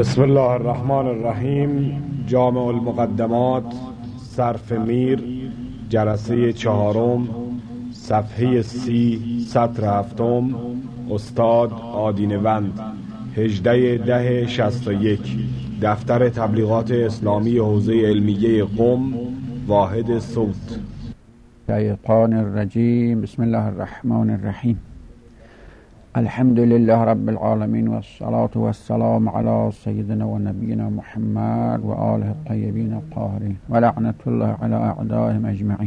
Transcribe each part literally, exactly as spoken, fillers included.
بسم الله الرحمن الرحیم. جامع المقدمات، صرف میر، جلسه چهارم، صفحه سی، سطر هفتم. استاد آدینوند، هجده ده شصت و یک. دفتر تبلیغات اسلامی حوزه علمیه قم، واحد صوت. شیطان الرجیم. بسم الله الرحمن الرحیم. الحمد لله رب العالمين والصلاة والسلام على سيدنا ونبينا محمد و آله الطيبين الطاهرين و لعنت الله على اعدائهم اجمعین.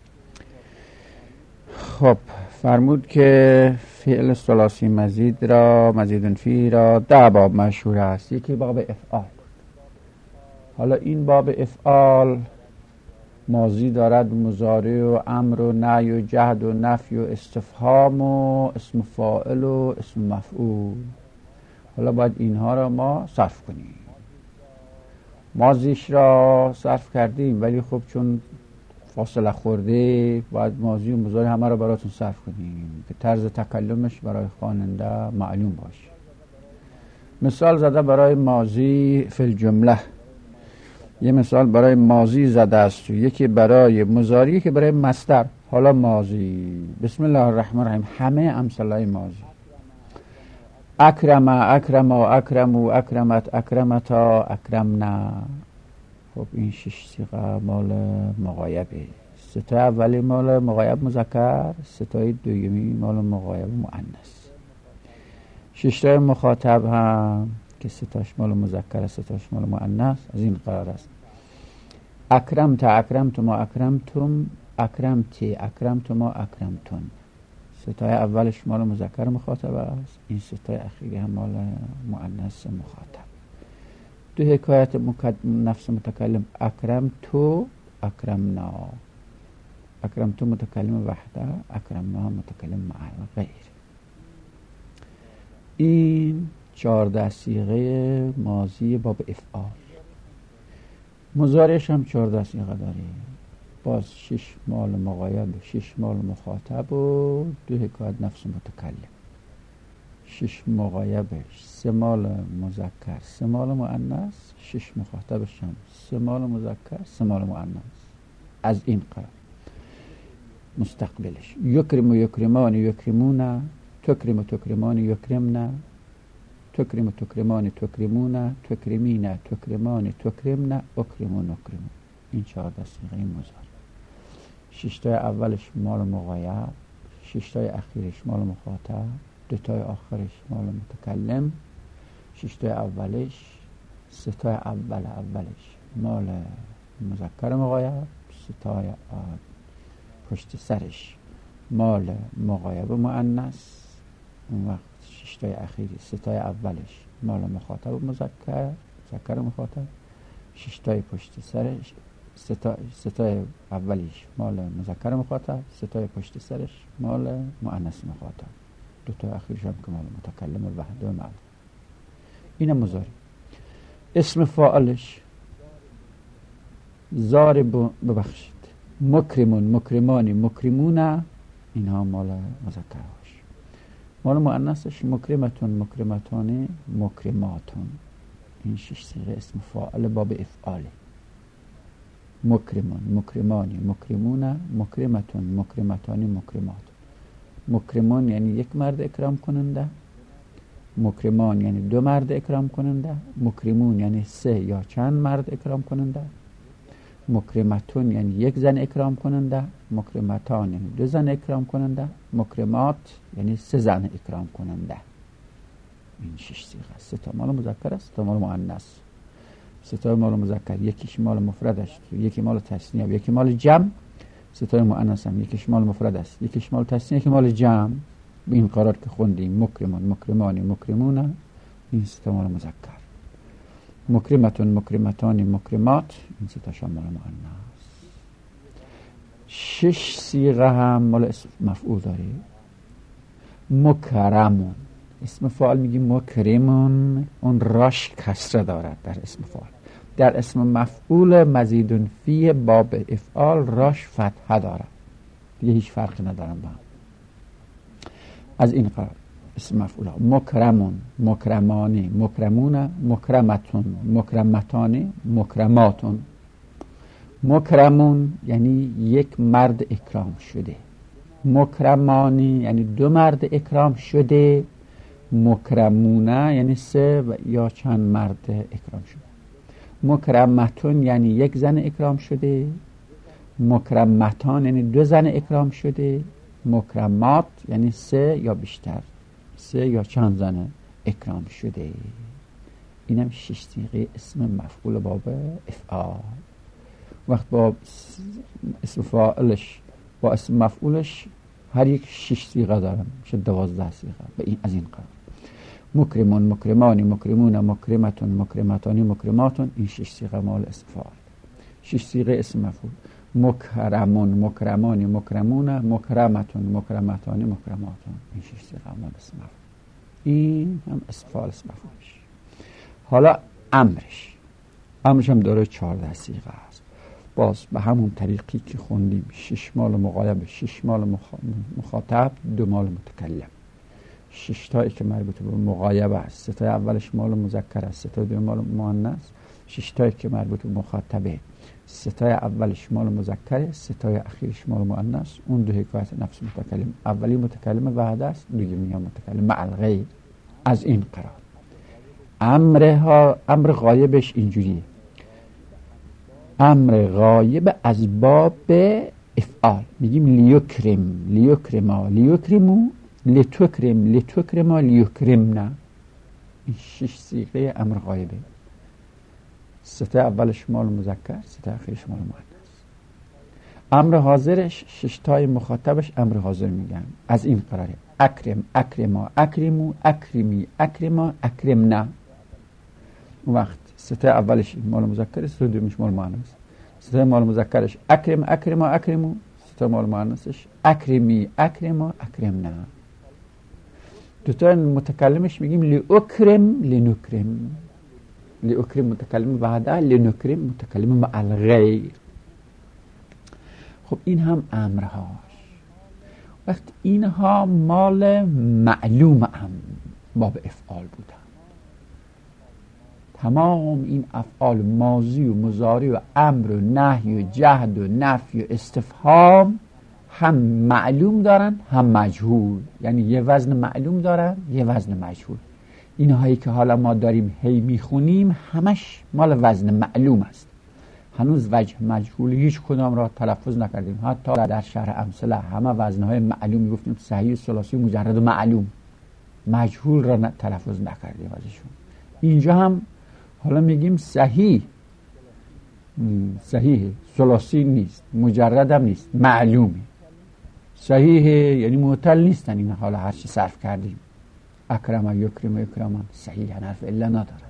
خب فرمود که فعل ثلاثی مزید را مزیدن فی را ده باب مشهور است. یکی باب افعال. حالا این باب افعال ماضی دارد، مضارع و امر و نهی و جهد و نفی و استفهام و اسم فاعل و اسم مفعول. حالا باید اینها را ما صرف کنیم. ماضیش را صرف کردیم ولی خب چون فاصله خورده باید ماضی و مضارع همه را براتون صرف کنیم که طرز تکلمش برای خواننده معلوم باشه. مثال زده برای ماضی فی الجمله، یه مثال برای ماضی زده است و یکی برای مضارع، یکی برای مصدر. حالا ماضی، بسم الله الرحمن الرحیم، همه امثله ماضی. اکرم، اکرم، اکرم، اکرمت، اکرمتا، اکرمنا. خب این شش صیغه مال مغایبه. ستای اولی مال مغایب مذکر، ستای دومی مال مغایب مؤنث. ششتای مخاطب هم که ستاش مال مذکر، ستاش مال مؤنث، از این قرار است. اکرمت، اکرمتما، اکرمتم، اکرمتی، اکرمتما، اکرمتون. ستای اولش مال مذکر مخاطب است، این ستای اخیری هم مال مؤنث مخاطب. دو حکایت نفس متکلم، اکرمتو، اکرمنا. اکرمتو متکلم وحده، اکرمنا متکلم مع غیر. این چهارده صیغه ماضی باب افعال. مضارعش هم چهارده صیغه داره، باز شش مال مغایب، شش مال مخاطب و دو حکایت نفس متکلم. شش مغایبش، سه مال مذکر، سه مال مؤنث. شش مخاطبش هم سه مال مذکر، سه مال مؤنث. از این قرار مستقبلش یکرم و یکرمان یکرمون، تکرم و تکرمان یکرمن، تکرم تکرمان تکرمون، تکرمین تکرمان تکرمن، اکرمون اکرمون. این چهارده صیغه مضارع. ششتای اولش مال مغایب، ششتای اخیرش مال مخاطب، دوتای آخرش مال متکلم. ششتای اولش، ستای اول اولش مال مذکر مغایب، ستای پشت سرش مال مغایب مؤنث. اون وقت ششتای اخیری، ستای اولش مال مخاطب مذکر، مذکر مخاطب. ششتای پشت سرش، ستای, ستای اولیش مال مذکر مخاطب، ستای پشت سرش مال مؤنث مخاطب. دو تا اخیرش هم که مال متکلم وحده و معلوم. اینم مضارع. اسم فاعلش ضارب، ببخشید، مکرمون، مکرمانی، مکرمون. اینها مال مذکر. مال مؤنثش مکرمتون، مکرمتانی، مکرماتون. این شش صیغه اسم فاعل باب افعاله. مکرمون، مکرمانی، مکرمون، مکرمتون، مکرمتانی، مکرمات. مکرمون یعنی یک مرد اکرام کننده، مکرمان یعنی دو مرد اکرام کننده، مکرمون یعنی سه یا چند مرد اکرام کننده، مکرمتون یعنی یک زن اکرام کننده، مکرمتان یعنی دو زن اکرام کننده، مکرمات یعنی سه زن اکرام کننده. این شش صیغه است. سه تا مال مذکر است، سه تا مال مؤنث. سه تا مال مذکر یکیش مال مفرد است، یکی مال تثنیه و یکی مال جمع. سه تا مؤنث هم یکیش مال مفرد است، یکیش مال تثنیه، یکی مال جمع. به این قرار که خوندیم مکرمون، مکرمانی، مکرمون. این سه تا مال مذکر. مکرمتون، مکرمتانی، مکرمات. این سه تاش مال مؤنث. شش صیغه هم مال اسم مفعول داره. مکرمون، اسم فاعل میگیم مکرمون، اون راش کسره دارد در اسم فاعل. در اسم مفعول مزیدن فی باب افعال راش فتحه دارد. دیگه هیچ فرقی ندارن با هم. از این قرار اسم مفعول ها. مکرمون، مکرمانی، مکرمون، مکرمتون، مکرمتانی، مکرماتون. مکرمون یعنی یک مرد اکرام شده، مکرمانی یعنی دو مرد اکرام شده، مکرمونه یعنی سه یا چند مرد اکرام شده. مکرمتون یعنی یک زن اکرام شده، مکرمتان یعنی دو زن اکرام شده، مکرمات یعنی سه یا بیشتر، سه یا چند زن اکرام شده. اینم شش صیغه اسم مفعول باب افعال. وقت با اسم فاعلش با اسم مفعولش هر یک شش صیغه دارن، میشه دوازده صیغه به این از این قرار. مکرمون، مکرمانی، مکرمون، مکرمتون، مکرمتانی، مکرماتون. این شش صیغه مال اسم فاعل. شش صیغه اسم مفعول: مکرمون، مکرمانی، مکرمون، مکرمتون، مکرمتانی، مکرماتون. این شش صیغه مال اسم مفعول. این هم اسم فاعل اسم مفعولش. حالا امرش امرش هم داره چهارده صیغه است. باز به همون طریقی که خوندیم، شش مال مغایب، شش مال مخاطب، دو مال متکلم. شش تایی که مربوط به مغایب است، سه تا اولش مال مذکر است، سه تا دوم مال مؤنث. شش تایی که مربوط به مخاطبه، سه تا اولش مال مذکر، سه تا اخیرش مال مؤنث. اون دو حکایت نفس متکلم. اولی متکلم وحده است، دومی متکلم مع الغیر. از این قرار امرها امر غایبش اینجوریه: امر غایب از باب افعال. میگیم لیکرم، لیکرما، لیکرمو، لتکرم، لتکرما، لیکرمنا. این شش صیغه امر غایبه. سه تا اولش مال مذکر، سه تا آخرش مال مؤنث. امر حاضرش شش تای مخاطبش امر حاضر میگن. از این قراره: اکرم، اکرما، اکرمو، اکرمی، اکرما، اکرمنا. اون وقت سه تا اولش مال مذکر، سه تا دومش مال مؤنث. سه تا مال مذکرش اکرم، اکرما، اکرمو. سه تا مال مؤنثش اکرمی، اکرما، اکرمنا. دو تا متکلمش میگیم لاکرم، لنکرم. لاکرم متکلم وحده، لنکرم متکلم مع الغیر. خب این هم امرهاش. وقت اینها مال معلوم هم باب افعال بودن. تمام این افعال ماضی و مضارع و امر و نهی و جهد و نفی و استفهام هم معلوم دارن هم مجهول. یعنی یه وزن معلوم دارن یه وزن مجهول. اینهایی که حالا ما داریم هی میخونیم همش مال وزن معلوم است. هنوز وجه مجهول هیچ کدام را تلفظ نکردیم. حتی در شرح امثله همه وزنهای معلوم گفتیم، صحیح، ثلاثی، مجرد و معلوم. مجهول را تلفظ نکردیم ازشون. اینجا هم حالا میگیم صحیح، صحیح ثلاثی نیست، مجرد هم نیست، معلومه. صحیح یعنی معتل نیستن. این حالا هر چی صرف کردیم. اکرم، یکرم، یکرمان صحیح حرف الا ندارن.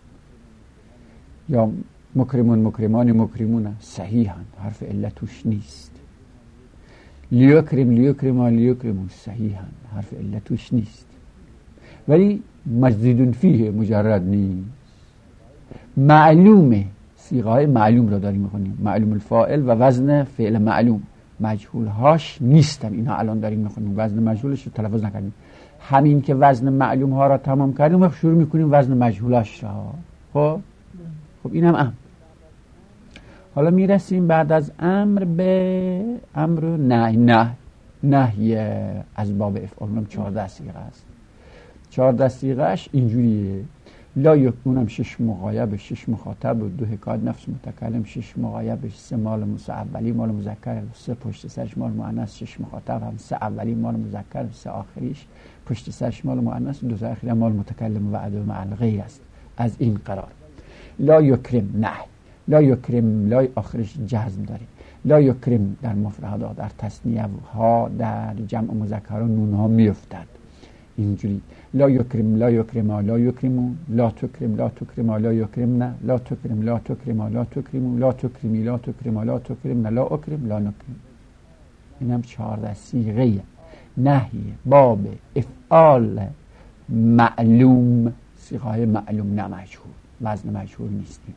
یا مکرمون، مکرمانی، مکرمون صحیحن، حرف الا توش نیست. لیکرم، لیکرما، لیکرمون صحیحن، حرف الا توش نیست. ولی مجدود فیه، مجرد نیست. معلومه. صیغه معلوم را داریم میخونیم. معلوم الفاعل و وزن فعل معلوم. مجهول هاش نیستن. اینا الان داریم میخونیم. وزن مجهولش رو تلفظ نکردیم. همین که وزن معلوم ها را تمام کردیم شروع میکنیم وزن مجهولاش را. خب خب این هم امر. حالا میرسیم بعد از امر به امر نهی. نه نهی از باب افعال. اونم چهارده صیغه است. چهارده صیغهش اینجوریه: لا یکونم شش مغایب، شش مخاطب و دو حکایت نفس متکلم. شش مغایبش سه مال اولی مال مذکر، سه پشت سرش مال مؤنث. شش مخاطب هم سه اولی مال مذکر، سه آخریش پشت سرش مال مؤنث، دو تا آخری مال متکلم وعده و مع الغیر است. از این قرار لا یکرم نه، لا یکرم لا آخرش جزم داره. لا یکرم در مفردها، در تثنیه ها، در جمع مذکر نون ها میافتد. اینجوری لا یکرم، لا یکرما، لا یکرمو، لا تکرم، لا تکرما، لا یکرمنا، لا تکرم، لا تکرما، لا تکرمو، لا تکرمی، لا تکرما، لا تکرمنا، لا اکرم، لا نکرم. اینم چهارده صیغه نهی باب افعال معلوم. صیغه معلوم نه مجهول، وزن مجهول نیستیم.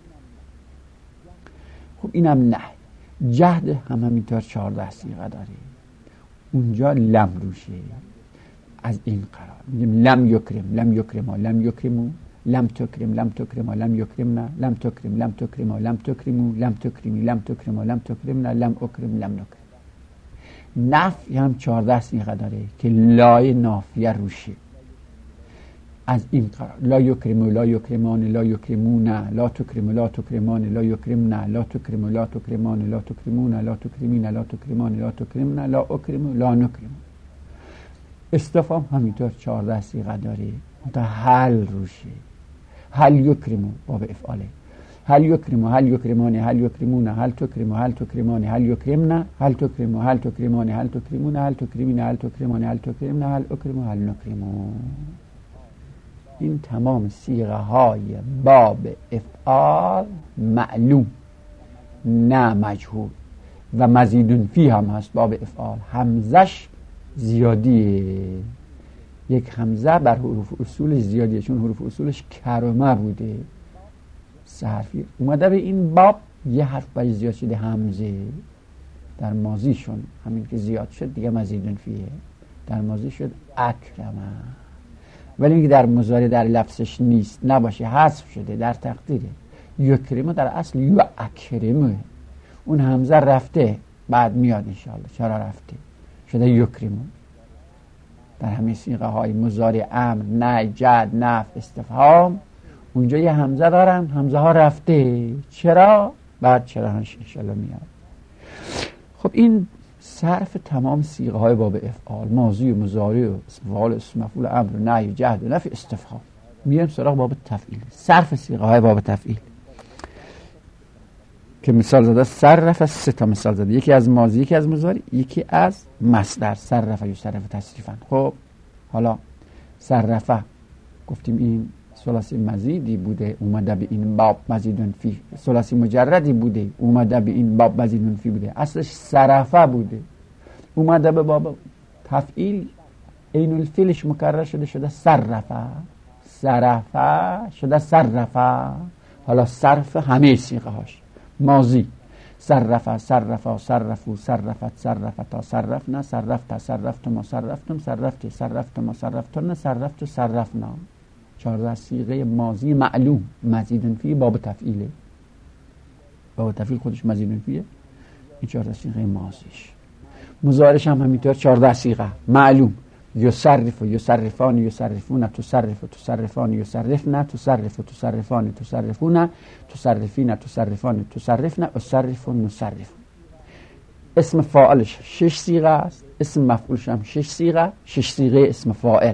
خب اینم نهی. جهد هم همینطور چهارده صیغه داره. اونجا لم روشه. از این قرار میگیم لم یکرم لم یکرما لم یکرمو لم تکرم لم تکرما لم یکرمنا لم تکرم لم تکرما لم تکرمو لم تکرمی لم تکرما لم تکرمنا لم اکرم لم نکرم. نفی هم چهارده صیغه داره که لای نافیه روشه. از این قرار لا یکرمو لا یکرمان لا یکرمون لا تکرمو لا تکرمان لا یکرمنا لا تکرمو لا تکرمان لا تکرمون لا تکرمین لا تکرمان لا تکرمنا لا اکرمو لا نکرم. استفهام همینطور چهارده صیغه داره تا هل روشه. هل یکرمو باب افعاله. هل یکرمو هل یکرمان هل یکرمون هل تکرمو هل تکرمان هل یکرمنا هل تکرمو هل تکرمان هل تکرمون هل تکرمین هل تکرمان هل تکرمنا هل اکرمو هل نکرمو. این تمام صیغه های باب افعال معلوم نه مجهول و مزیدون فی هم هست. باب افعال همزش زیادیه، یک همزه بر حروف اصول زیادیه چون حروف اصولش کرمه بوده سه حرفی. اومده به این باب یه حرف برای زیاد شده همزه. در ماضی شون همین که زیاد شد دیگه مزیدون فیه، در ماضی شد اکرمه. ولی اینکه در مضارع در لفظش نیست نباشه حذف شده در تقدیره. یکرمه در اصل یو اکرمه، اون همزه رفته بعد میاد انشاءالله. چرا رفته؟ شده یکرمه. در همه صیغه های مضارع امر نهی جد نفی استفهام اونجا یه همزه دارن، همزه ها رفته. چرا؟ بعد چرا هنش انشاءالله میاد. خب این صرف تمام صیغه های باب افعال، ماضی و مضارع و اسم فاعل اسم مفعول امر نهی جهد و نفی استفهام. میایم سراغ باب تفعیل. صرف صیغه های باب تفعیل که مثال زده صرف سه تا مثال زده، یکی از ماضی، یکی از مضارع، یکی از مصدر. صرف یصرف تصریفا. خب حالا صرفه گفتیم این ثلاثی مزیدی بوده اومده به این باب مزیدون فی، ثلاثی مجردی بوده اومده به این باب مزیدون فی بوده، اصلش صرفه بوده اومده به باب تفعیل عین الفعلش مکرر شده شده صرفه، صرفه شده صرفه. حالا صرف همه صیغه هاش ماضی صرفه صرفا صرفو صرفت صرفتا صرفنا صرفت صرفتم صرفتم صرفت صرفتم صرفتن صرفت صرفنا. چهارده صیغه ماضی معلوم مزیدن فی باب تفعیله. باب تفعیل خودش مزیدن فیه. این چهارده صیغه ماضیش. مضارعش هم همینطور چهارده صیغه معلوم یصرف و یصرفان یصرفون تصرف و تصرفان یصرفن تصرف و تصرفان تصرفون تصرفین تصرفان تصرفن اصرف و نصرف. اسم فاعلش شش صیغه است، اسم مفعولش هم شش صیغه، شش صیغه اسم فاعل.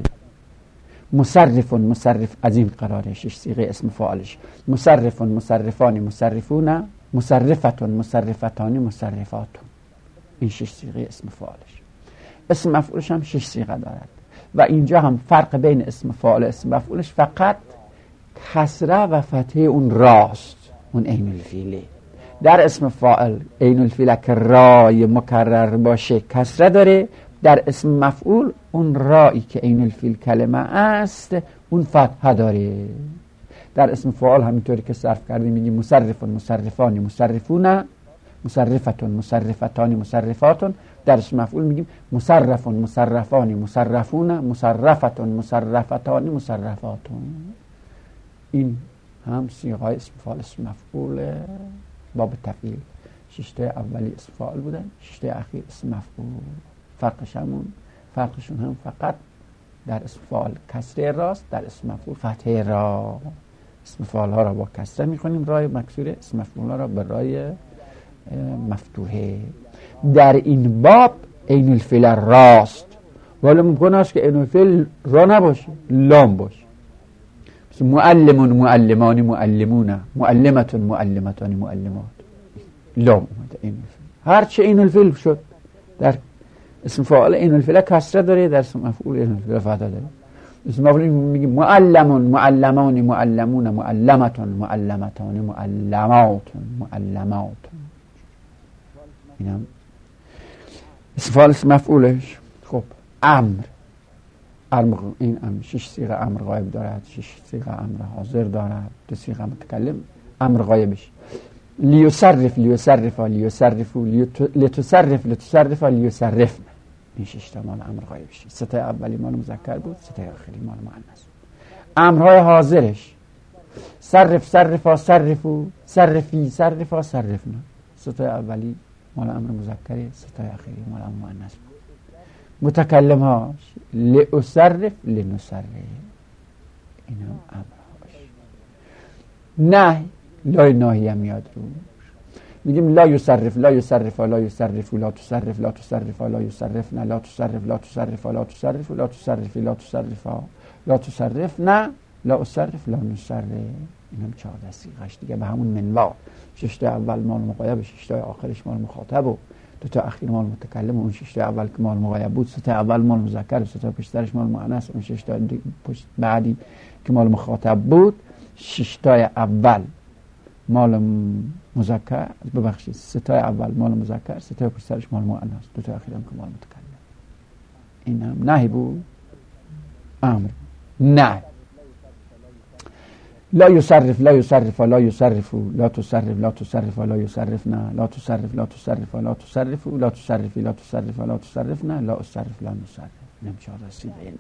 مصرف مصرف از این قراره شش صیغه اسم فاعلش. مصرف مصرفان مصرفون مصرفتون مصرفتان مصرفاتون. این شش صیغه اسم فاعلش. اسم مفعولش هم شش صیغه دارد و اینجا هم فرق بین اسم فاعل و اسم مفعولش فقط کسره و فتحه اون راست، اون عین الفیله. در اسم فاعل عین الفیله که رای مکرر باشه کسره داره، در اسم مفعول اون رایی که عین الفیل کلمه است اون فتحه داره. در اسم فاعل همینطوری که صرف کردیم میگیم مصرفون مصرفانی مصرفون مصرفتون مصرفتانی مصرفاتون. در اسم مفعول میگیم مصرفون مصرفانی مصرفون مصرفتون مصرفتانی مصرفاتون. این هم صیغه اسم فاعل اسم مفعول باب تفعیل. ششته اولی اسم فاعل بودن، ششته اخیر اسم مفعول. فرقش همون فرقشون هم فقط در اسم فاعل کسره راست، در اسم مفعول فتحه را. اسم فاعل ها را با کسره میخونیم رای مکسوره، اسم مفعول ها را به رای مفتوحه. در این باب عین الفعل راست، ولی ممکن است که عین الفعل را نباشه، لام باشه. مثل معلمون معلمان معلمون معلمتون معلمتان معلمات، لام اومده عین الفعل. هر چه عین الفعل شد در اسم فاعل عین الفعل کسره داره، در اسم مفعول عین الفعل فتحه داره. اسم مفعول میگیم معلمون معلمان معلمون معلمتون معلمتان معلماتون معلماتون. اینم اسم فاعل اسم مفعولش. خب امر امر این امر شش صیغه امر غایب دارد، شش صیغه امر حاضر دارد، دو صیغه متکلم امر غایبش. لیصرف لیصرف لیصرفو لیتصرف لیتصرف لیصرفن. این شش تا مال امر غایب شد. سه تا اولی مال مذکر بود، سه تا آخری مال مؤنث. امرهای حاضرش صرف صرفا صرفو صرفی صرفا صرفنا، سه تا اولی مال امر مذکری، سه تا آخری مال امر مؤنث بود. متکلم هاش لأصرف لنصرف، این هم امرهاش. نه لای ناهی هم میاد رو، میگیم لا یصرف لا یصرف لا یصرف لا تصرف لا تصرف لا یصرف نه لا تصرف لا تصرف لا تصرف لا تصرف لا تصرف لا تصرف نه لا اصرف لا نصرف. این هم چهارده صیغه‌اش دیگه به همون منوال. شش تا اول مال مغایب، شش تا آخرش مال مخاطب و دو تا اخیر مال متکلم. اون شش تا اول که مال مغایب بود، سه تا اول مال مذکر، سه تا پشت سرش مال مؤنث. اون شش تا پشت بعدی که مال مخاطب بود، شش تا اول مال مذکر، ببخشید سه تا اول مال مذکر، سه تا پشت سرش مال مؤنث، دو تا اخیر هم که مال متکلم. این هم نهی بود، امر. نه لا یصرف لا یصرف لا یصرف لا تصرف لا تصرف لا یصرف نه لا تصرف لا تصرف لا تصرف لا تصرفی لا تصرف لا تصرف نه لا اصرف لا نصرف. اینم چهار رسیده. این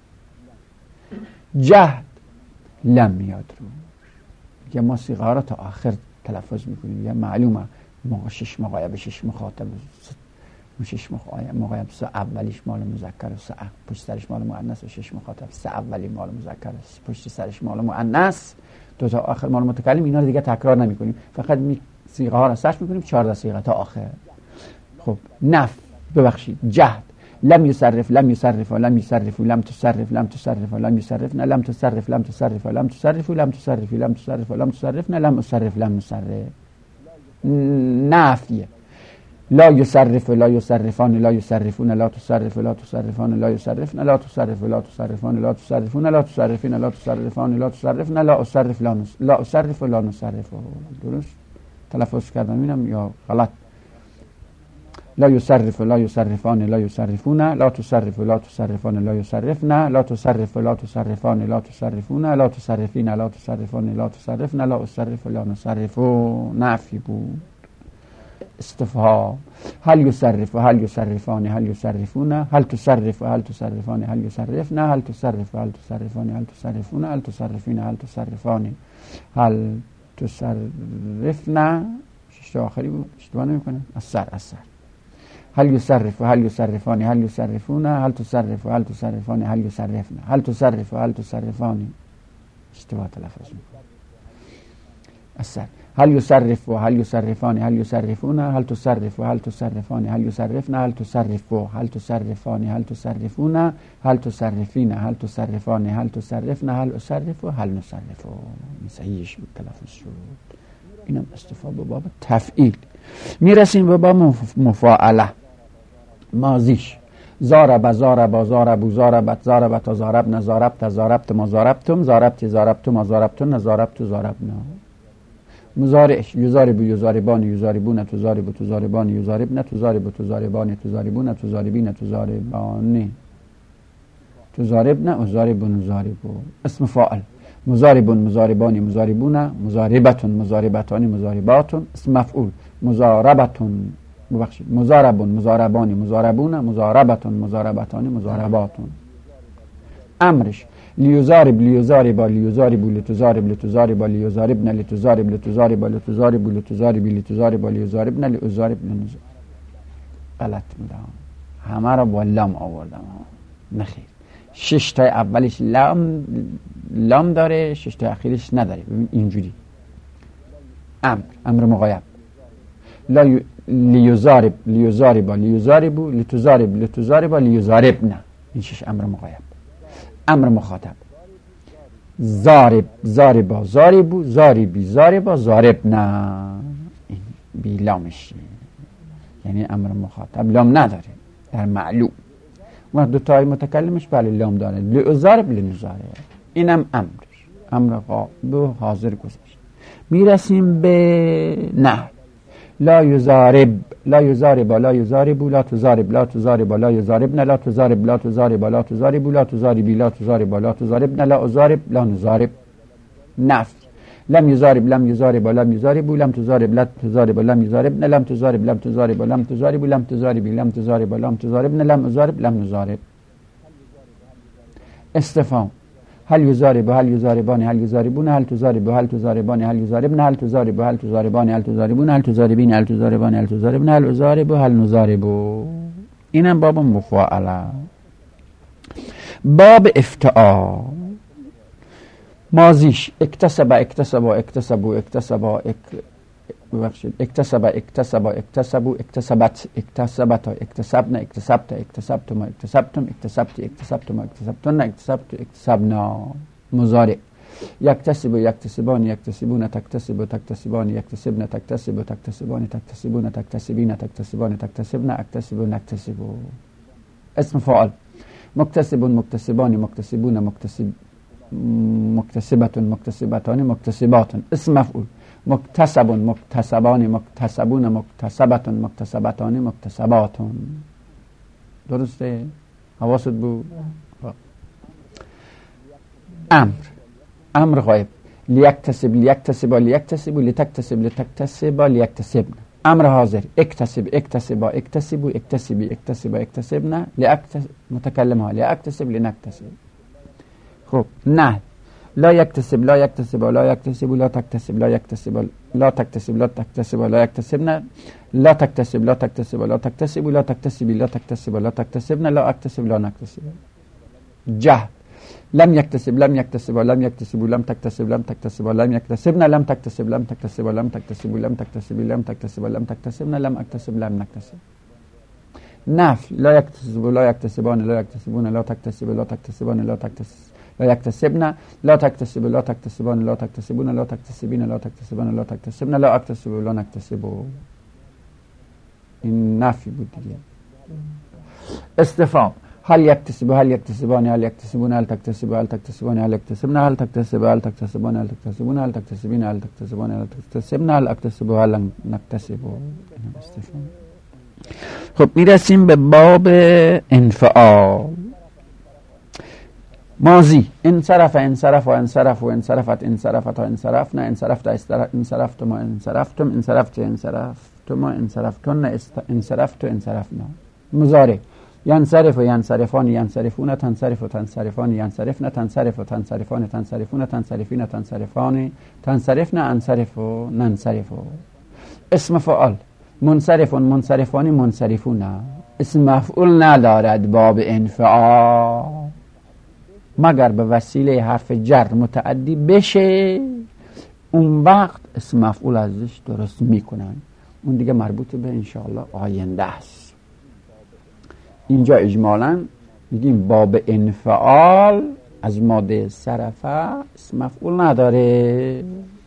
جهد لم میاد رو، که ما صیغه ها را تا آخر تلفظ میکنیم. یا معلومه موقع شش مغایب شش مخاطب، شش مغایب سه اولیش مال مذکر و سه پشت سرش مال مؤنث و شش مخاطب سه اولی مال مذکر پشت سرش مال مؤنث، دو تا آخر مال متکلم. اینا رو دیگه تکرار نمیکنیم، فقط می صیغه ها را سرچ میکنیم، چهارده صیغه تا آخر. خب نف ببخشید جهد لم یصرف لم یصرف لم یصرف لم تصرف لم تصرف لم یصرف نه لم تصرف لم تصرف لم تصرف لم تصرف لم تصرف لم تصرف نه لم اصرف لم نصرف. نافیه لا یصرف لا یصرفان لا یصرفون لا تصرف لا تصرفان لا یصرفن لا تصرف لا تصرفان لا تصرفون لا تصرفین لا تصرفان لا تصرفن لا اصرف لا نص لا اصرف لا نصرف. درست تلفظ کردم اینم یا غلط؟ لا یصرف لا یصرفان لا یصرفون لا تصرف لا تصرفان لا یصرفن لا تصرف لا تصرفان لا تصرفون لا تصرفین لا تصرفان لا تصرفن لا اصرف لا نصرف. نفی بود. استفهام هل یصرف هل یصرفان هل یصرفون هل تصرف هل تصرفان هل یصرفن هل تصرف هل تصرفان هل تصرفون هل تصرفین هل تصرفان هل تصرفن. شش تا آخری بود، اشتباه نمی‌کنم. اثر اثر هل یصرف هل یصرفان هل یصرفون هل تصرف هل تصرفان هل یصرفن هل تصرف هل تصرفان، اشتباه تلفظ می‌کنم. اثر هل یصرف و هل یصرفان هل یصرفون هل تصرف و هل تصرفان هل یصرفن هل تصرف و هل تصرفان هل تصرفون هل تصرفین هل تصرفان هل تصرفن هل اصرف و هل نصرف. این صحیحش بود تلفظ شد. اینم استفاده به باب تفعیل. میرسیم به باب مفاعله ماضیش. زارب زارب زارب زاربت زاربت زاربن زاربت زاربت ما زاربتم زاربت زاربتم زاربتن زاربت زاربنا. مضارعش یزارب یزاربان یزاربون تزارب تزاربان یزاربن تزارب تزاربان تزاربون تزاربین تزاربان تزاربن ازاربون زاربو. اسم فاعل مضاربون مضاربان مضاربون مضاربتون مضاربتان مضارباتون. اسم مفعول مضاربتون ببخشید مضاربون مضاربان مضاربون مضاربتون مضاربتان مضارباتون. امرش لیوزارب لیوزارب لیوزارب لتزارب لتزارب لیوزاربن لتزارب لتزارب لتزارب لتزارب لتزارب لیوزاربن لیوزارب لنزارب. غلط میدم، همه را با لام آوردم. نخیر، شش تا اولش لام لام داره، شش تا اخیرش نداره. ببین اینجوری امر امر مغایب لا لیوزارب لیوزارب لیوزارب لتزارب لتزارب لیوزاربن. این شش امر مغایب. امر مخاطب زارب زاربا زاربو زاربی زاربا زاربنا. این بی لامش، یعنی امر مخاطب لام نداره در معلوم. و دو تای متکلمش بله لام داره. لعزارب لنزاره. اینم امرش، امر غائب و حاضر گذشت. میرسیم به نه لا یزارب لا یزارب لا یزارب لا تزارب لا تزارب لا یزاربن لا تزارب لا تزارب لا تزارب لا تزاربی لا تزارب لا تزاربن لا ازارب لا نزارب. نفی لم یضارب لم یضارب لم یضارب لم تضارب لم تضارب لم یضارب لم تضارب لم تضارب لم تضارب لم تضارب لم تضارب لم تضارب لم أضارب لم نضارب. استفهام: هل یضارب هل یضاربان هل یضاربون هل تضارب هل تضاربان هل یضاربن هل تضارب هل تضاربان هل تضاربون هل تضاربین هل تضاربان هل تضاربن هل أضارب هل نضارب. اینم باب مفاعله. باب افتعال ماضیش اکتسب اکتسب اکتسب اکتسب ببخشید اکتسب اکتسب اکتسب اکتسبت اکتسبت اکتسبنا اکتسبت اکتسبتم اکتسبتم اکتسبت اکتسبتم اکتسبتن اکتسبت اکتسبنا. مضارع: یکتسب یکتسبان یکتسبون تکتسب تکتسبان یکتسبن تکتسب تکتسبان تکتسبون تکتسبین تکتسبان تکتسبن اکتسب نکتسب. اسم فاعل: مکتسب مکتسبان مکتسبون مکتسب مکتسبت مکتسبتان مکتسبات. اسم مفعول: مکتسب مکتسبان مکتسبون مکتسبت مکتسبتان مکتسبات. درسته؟ حواست بود؟ امر امر غایب: لیکتسب لیکتسب لیکتسب لتکتسب لتکتسب لیکتسبن. امر حاضر: اکتسب اکتسب اکتسب اکتسبی اکتسب اکتسبن لیکتسب. متکلم ها: لیکتسب لنکتسب. خب نه: لا یکتسب لا یکتسب لا یکتسب لا تکتسب لا یکتسب لا تکتسب لا تکتسب لا یکتسبن لا تکتسب لا تکتسب لا تکتسب لا تکتسبی لا تکتسب لا تکتسبن لا اکتسب لا نکتسب. جهل: لم يكتسب لم يكتسب ولم يكتسب لم تكتسب لم تكتسب ولم يكتسبن لم تكتسب لم تكتسب ولم تكتسب لم تكتسب لم تكتسب لم تكتسبن لم اكتسب لم نكتسب. نفي: لا يكتسب لا يكتسبان لا يكتسبون لا تكتسب لا تكتسبان لا تكتسب لا يكتسبن لا تكتسب لا تكتسبان لا تكتسبون لا تكتسبين لا تكتسبان لا تكتسبن لا اكتسب لا نكتسب. این نفی بود دیگه. استفهام: هل يكتسب هل يكتسبان هل يكتسبون هل تكتسب هل تكتسبان هل يكتسبن هل تكتسب هل تكتسبان هل تكتسبون هل تكتسبين هل تكتسبان هل تكتسبن هل اكتسب هل نكتسب. استفهام. خب میرسیم به باب انفعال. ماضی: انصرف انصرف و انصرف و انصرفت انصرفت و انصرفنا انصرفت انصرفتم و انصرفتم انصرفت انصرفتم و انصرفتن انصرفت انصرفنا. مضارع: ینصرف و ینصرفان ینصرفون تنصرف و تنصرفان ینصرفن تنصرف و تنصرفان تنصرفون تنصرفین تنصرفان تنصرفن انصرف و ننصرف. اسم فعال: منصرف منصرفان منصرفون. اسم مفعول ندارد باب انفعال مگر به وسیله حرف جر متعدی بشه، اون وقت اسم مفعول ازش درست میکنن. اون دیگه مربوط به انشاءالله آینده است. اینجا اجمالاً میگیم باب انفعال از ماده صرفه اسم مفعول نداره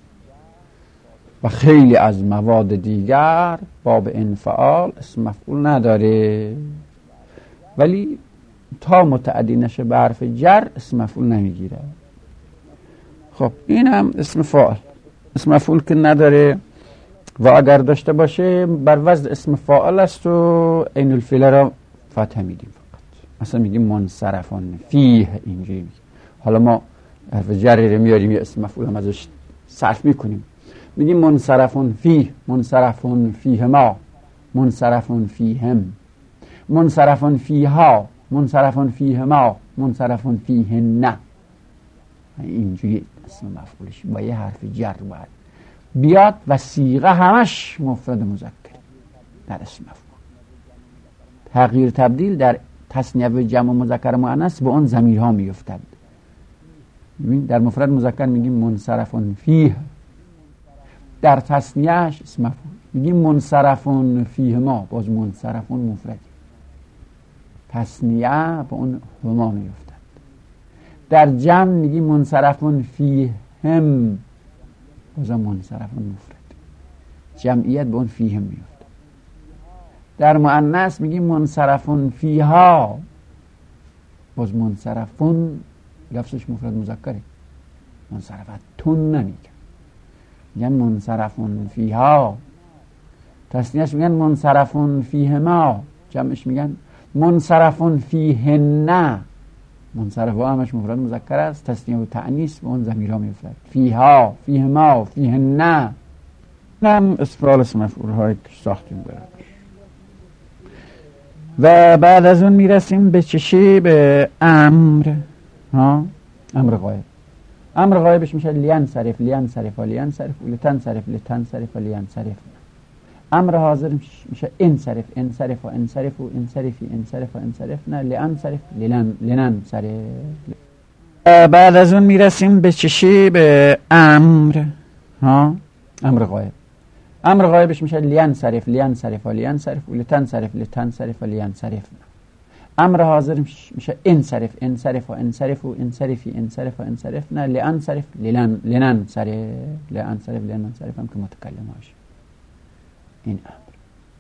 و خیلی از مواد دیگر باب انفعال اسم مفعول نداره، ولی تا متعدی نشه به حرف جر اسم مفعول نمیگیره. خب این هم اسم فاعل اسم مفعول که نداره و اگر داشته باشه بر وزن اسم فاعل است و عین الفعل را فتح میدیم فقط. مثلا میگیم منصرفان فیه، اینجوری میگیم. حالا ما حرف جری رو میاریم یه اسم مفعول هم ازش صرف میکنیم، میگیم منصرفون فیه، منصرفون فیه ما، منصرفون فیهم، منصرفون فیها، منصرفون فیه ما، منصرفون فیه نه. اینجوری اسم مفعولش با یه حرف جر باید بیاد و صیغه همش مفرد مذکر در اسم مفعول. تغییر تبدیل در تثنیه و جمع مذکر مؤنث به اون ضمیرها میافتد. ببین در مفرد مذکر میگیم منصرفون فیه، در تثنیهش اسم مفعول میگیم منصرفون فیه ما، باز منصرفون مفرد، تثنیه به اون هما میافتد. در جمع میگیم منصرفون فیهم، باز منصرفون مفرد، جمعیت به اون فیهم میافتد. در مؤنث میگیم منصرفون فیها، باز منصرفون لفظش مفرد مذکره، منصرفتون نمیگن، میگن منصرفون فیها. تثنیهش میگن منصرفون فیهما، جمعش میگن منصرفون فیهن. منصرف ها همش مفرد مذکر است، تثنیه و تأنیث به اون ضمیرها میافتد. فیها، فیهما، فیهن. هم اسفعال اسم مفعول های ساختیم برای. و بعد از اون میرسیم به چشی؟ به امر. ها امر غایب. امر غایبش میشه لینصرف، لینصرف و لینصرف و لتنصرف، لتنصرف و لینصرف. امر حاضر میشه انصرف، انصرف و انصرف و انصرفی، انصرف و انصرف نه، لانصرف، لنن لننصرف. بعد از اون میرسیم به چشی؟ به امر. ها امر غایب. امر غایبش میشه لینصرف، لینصرف و لینصرف و لتنصرف، لتنصرف و لینصرف. امر حاضر میشه انصرف، انصرف و انصرف و انصرفی، انصرف و انصرف نه، لانصرف، لنن لننصرف، لانصرف لننصرف هم که متکلم هاشه. این امر.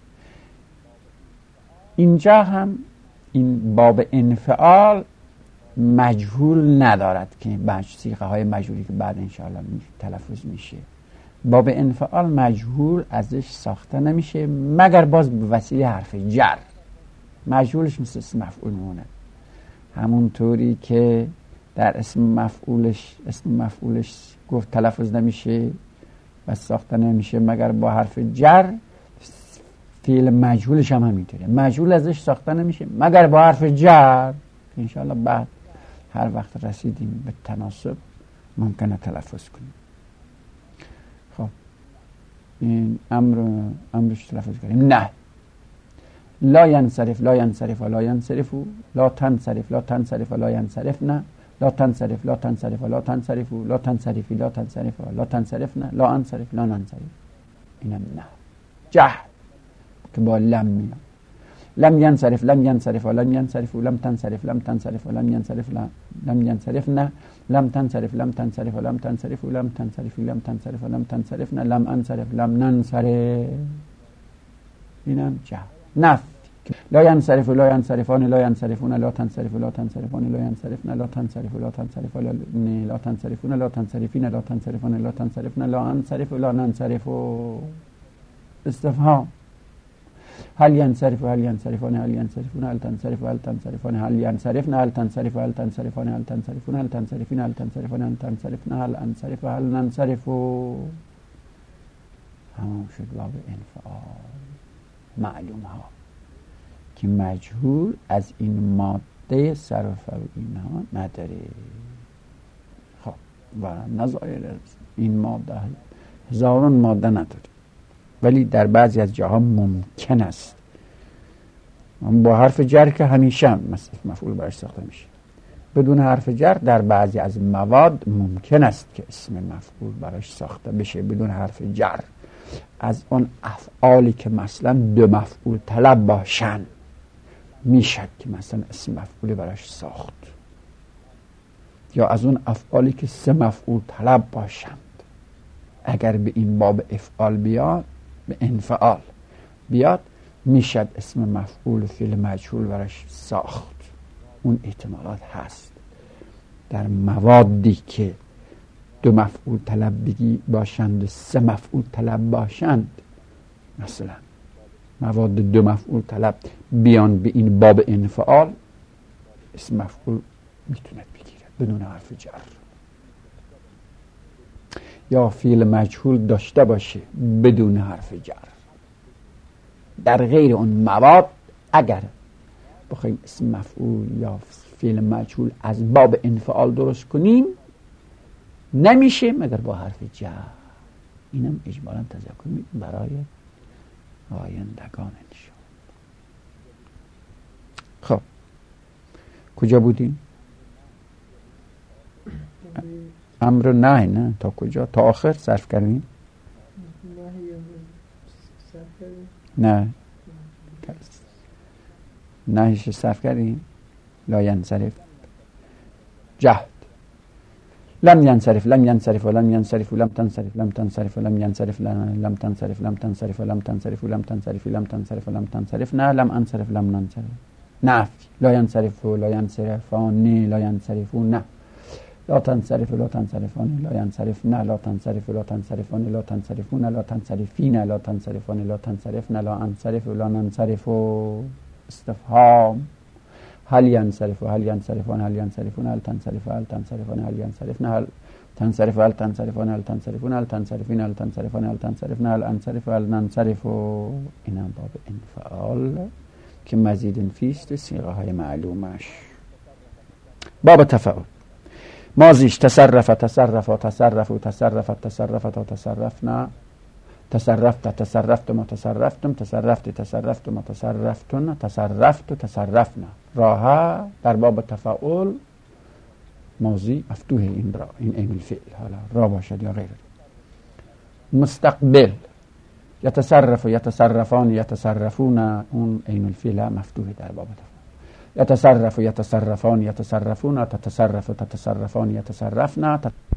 اینجا هم این باب انفعال مجهول ندارد که بعض صیغه های مجهولی که بعد انشاءالله تلفظ میشه، باب انفعال مجهول ازش ساخته نمیشه مگر باز به وسیله حرف جر. مجهولش مثل اسم مفعول میمونه، همونطوری که در اسم مفعولش اسم مفعولش گفت تلفظ نمیشه و ساخته نمیشه مگر با حرف جر، فعل مجهولش هم همینطوره، مجهول ازش ساخته نمیشه مگر با حرف جر. انشاءالله بعد هر وقت رسیدیم به تناسب ممکنه تلفظ کنیم. خب این امر امرش تلفظ کنیم. نه لا ینصرف، لا ینصرف و لا ینصرف و لا تنصرف، لا تنصرف و لا ینصرف نه، لا تنصرف، لا تنصرف و لا تنصرف و لا تنصرفی، لا تنصرف و لا تنصرف نه، لا انصرف، لا ننصرف. اینم نه. جهل که با لم میاد. لم ینصرف، لم ینصرف و لم ینصرف و لم تنصرف، لم تنصرف و لم ینصرف، لم ینصرف نه، لم تنصرف، لم تنصرف و لم تنصرف و لم تنصرف، لم تنصرف و لم تنصرف نه، لم انصرف، لم ننصرف. اینم جهل. نفی. لا ینصرف و لا ینصرفان، لا ینصرفون، لا تنصرف و لا تنصرفان، لا ینصرفن، لا تنصرف و لا تنصرف، لا تنصرفون، لا تنصرفین، لا تنصرفان، لا تنصرفن، لا انصرف و لا ننصرف. استفهام. هل ینصرف و هل ینصرفان، هل ینصرفون، هل تنصرف و هل تنصرفان، هل ینصرفن، هل تنصرف و هل تنصرفان، هل تنصرفون، هل تنصرفین، هل تنصرفان، هل تنصرفن، هل انصرف و هل ننصرف. همون شد باب انفعال. معلوم ها که مجهول از این ماده صرف و اینها نداره. خب و نظایر این ماده هزاران ماده نداره، ولی در بعضی از جاها ممکن است با حرف جر که همیشه مثل مفعول برش ساخته میشه. بدون حرف جر در بعضی از مواد ممکن است که اسم مفعول برش ساخته بشه بدون حرف جر. از اون افعالی که مثلا دو مفعول طلب باشن میشه که مثلا اسم مفعولی براش ساخت، یا از اون افعالی که سه مفعول طلب باشند اگر به این باب افعال بیاد، به انفعال بیاد، میشد اسم مفعول فعل مجهول براش ساخت. اون احتمالات هست در موادی که دو مفعول طلب بگی باشند، سه مفعول طلب باشند. مثلا مواد دو مفعول طلب بیان به این باب انفعال، اسم مفعول میتونه بگیره بدون حرف جر. یا فعل مجهول داشته باشه بدون حرف جر. در غیر اون مواد اگر بخوایم اسم مفعول یا فعل مجهول از باب انفعال درست کنیم نمیشه مگر با حرف جر. اینم اجمالا تذکر میدیم برای آیندگان انشاءالله. خب کجا بودیم؟ امر نه نه تا کجا؟ تا آخر صرف کردیم؟ نه نهیش صرف کردیم. لا ینصرف جهد. لم ینصرف، لم ینصرف و لم ینصرف و لم تنصرف، لم تنصرف و لم ینصرف، لم تنصرف، لم تنصرف و لم تنصرف و لم تنصرف، لم تنصرف و لم تنصرف نه، لم انصرف، لم ننصرف. نفی. لا ینصرف و لا ینصرفان، لا ینصرفون نه، لا تنصرف و لا تنصرفان، لا ینصرف نه، لا تنصرف و لا تنصرفان، لا تنصرفون، لا تنصرفین، لا تنصرفان، لا تنصرف نه، لا انصرف و لا ننصرف. استفهام. هل ینصرف هل ینصرفان هل ینصرفون هل تنصرف هل تنصرفان هل ینصرفن هل تنصرف هل تنصرفان هل تنصرفون هل تنصرفین هل تنصرفان هل تنصرفن هل انصرف هل ننصرف. اینم باب انفعال که مزید فیست صیغه های معلومش. باب تفاعل ماضیش تصرف تصرف و تصرف و تصرف تصرفت و تصرفنا تصرفت تصرفتم و تصرفتم تصرفت تصرفتم و تصرفتن تصرفت و تصرفنا. راه در باب تفاعل ماضی مفتوح این را، این عین الفعل، حالا را باشد یا غیر. مستقبل یتصرف و یتصرفان یتصرفون، اون عین الفعل مفتوح در باب تفاعل. یتصرف و یتصرفان یتصرفون تتصرف و تتصرفان یتصرفن.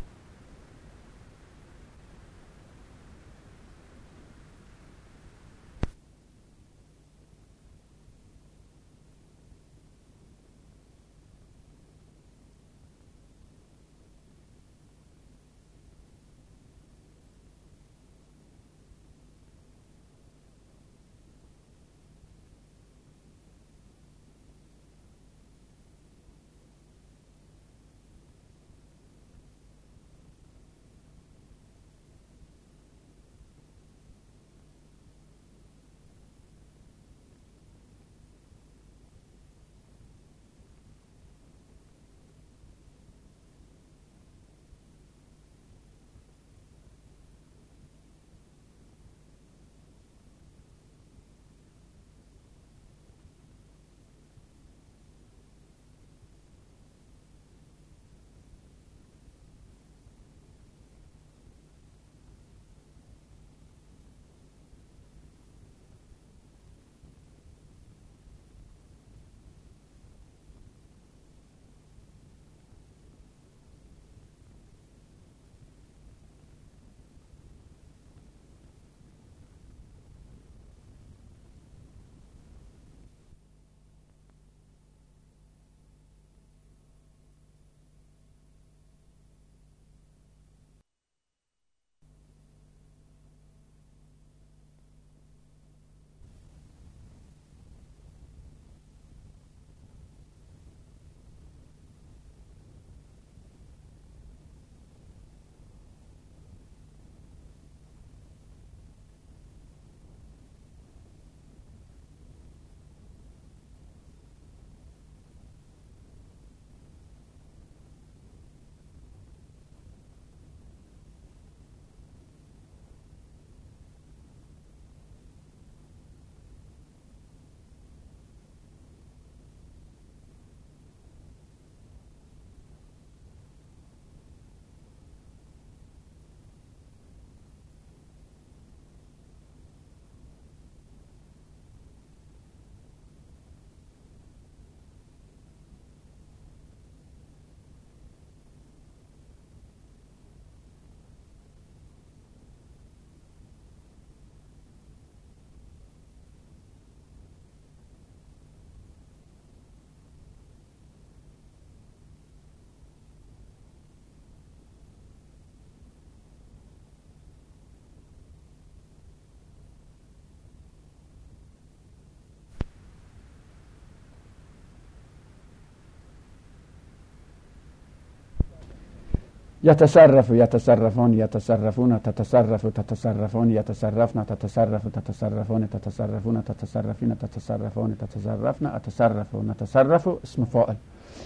یتصرف یتصرفان یتصرفون تتصرف تتصرفان یتصرفن تتصرف تتصرفان تتصرفون تتصرفین تتصرفان تتصرفن اتصرف و نتصرف. اسم فاعل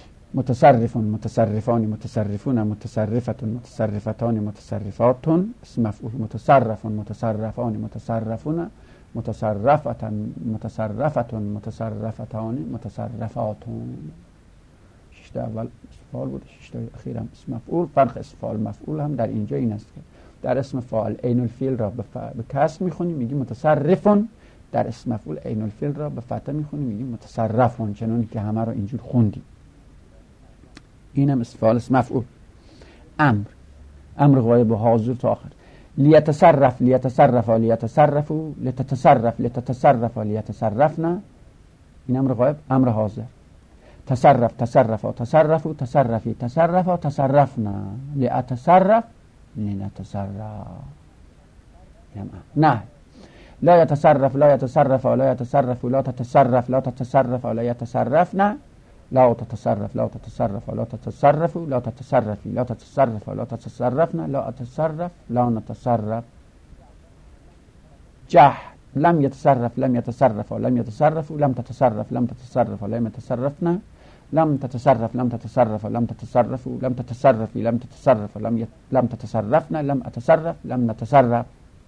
متصرف متصرفان متصرفون متصرفة متصرفتان متصرفات. اسم مفعول متصرف متصرفان متصرفون متصرفة متصرفة متصرفتان متصرفات. ششتا اول اسم فاعل بود، ششتا اخیر هم اسم مفعول. فرق اسم فاعل مفعول هم در اینجا این است که در اسم فاعل عین الفعل را به کسر میخونیم میگیم متصرفون، در اسم مفعول عین الفعل را به فتحه میخونیم میگیم متصرفون، چنانی که همه رو اینجور خوندیم. این هم اسم فاعل اسم مفعول. امر امر غایب و حاضر تا آخر. لیتصرف لیتصرف لیتصرفوا لتتصرف لتتصرف لیتصرفن. این امر غایب. امر حاضر تصرف تصرف تصرف تصرفی تصرف تصرفنا لأتصرف لنتصرف. نه لا يتصرف لا يتصرف ولا يتصرف لا تتصرف لا تتصرف ولا يتصرفنا لا تتصرف لا تتصرف لا تتصرف لا تتصرفي لا تتصرف لا تتصرفنا لا أتصرف لا نتصرف. جحد لم يتصرف لم يتصرف ولم يتصرف لم تتصرف لم تتصرف ولم يتصرفنا لم تتصرف لم تتصرف ولم تتصرف لم تتصرفي لم تتصرف ولم يت... لم تتصرفنا لم أتصرف لم نتصرف.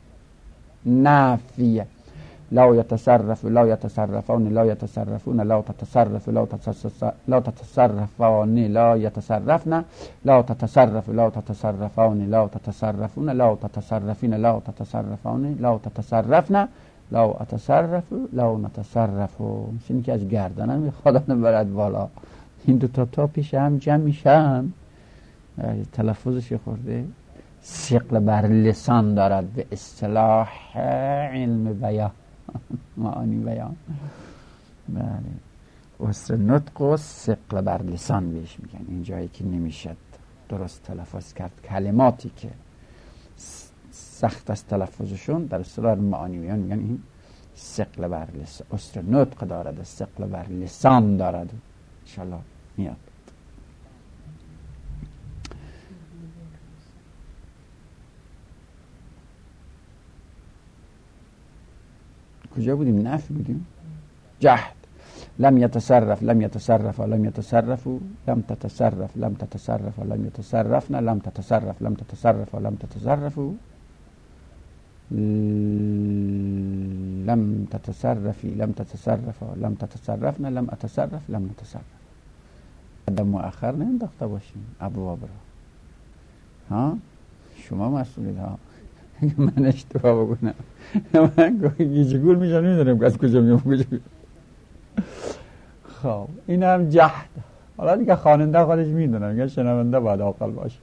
نافية لو يتصرف لو يتصرفون لو يتصرفون لو تتصرف لو تتصرف لو تتصرفون لا يتصرفنا لو تتصرف لو تتصرفون لو تتصرفون لو تتصرفين لو تتصرفون لو تتصرفنا لو اتصرف لو نتصرف. این که از گردنم میخواد برد بالا، این دو تا تا پیش هم جمع میشن. تلفظش خورده ثقل بر لسان دارد به اصطلاح علم بیان معانی بیان. بله وسط نطق و ثقل بر لسان بهش میگن. این جایی که نمیشد درست تلفظ کرد، کلماتی که سخت از تلفظشون در اصطلاح معانی بیان میگن این ثقل بر لسان، وسط نطق دارد، ثقل بر لسان دارد. انشالله میاد. کجا بودیم؟ نفی بودیم. جحد لم يتصرف لم يتصرف ولم يتصرفوا لم تتصرف لم تتصرف ولم يتصرفنا لم تتصرف لم تتصرف ولم تتصرفوا لم تتصرفي لم تتصرف ولم تتصرفنا لم أتصرف لم نتصرف. قدم مؤخر ننداخته باشیم ابواب را. ها شما مسئولید ها. من اشتباه بکنم من گیج گول میشم نمیدونم از کجا میام کجا میام. خب این هم جحد. حالا دیگه خواننده خودش میدونه، میگه شنونده باید عاقل باشه.